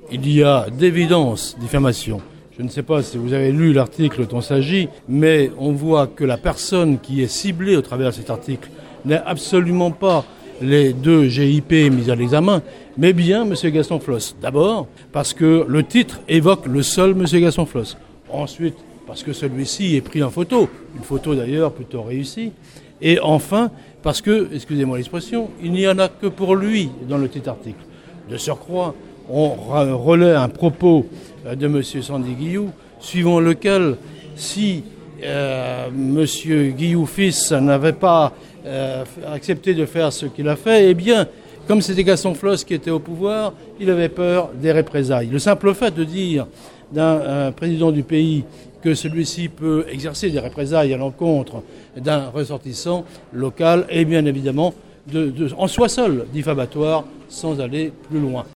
Il y a d'évidence diffamation. Je ne sais pas si vous avez lu l'article dont il s'agit, mais on voit que la personne qui est ciblée au travers de cet article n'est absolument pas les deux GIP mis à l'examen, mais bien M. Gaston Flosse. D'abord, parce que le titre évoque le seul M. Gaston Flosse. Ensuite, parce que celui-ci est pris en photo, une photo d'ailleurs plutôt réussie. Et enfin, parce que, excusez-moi l'expression, il n'y en a que pour lui dans le titre article. De surcroît, on relaie un propos de M. Sandy Guillou, suivant lequel, si M. Guillou fils n'avait pas accepté de faire ce qu'il a fait, eh bien, comme c'était Gaston Flosse qui était au pouvoir, il avait peur des représailles. Le simple fait de dire d'un président du pays que celui-ci peut exercer des représailles à l'encontre d'un ressortissant local est bien évidemment en soi seul diffamatoire sans aller plus loin.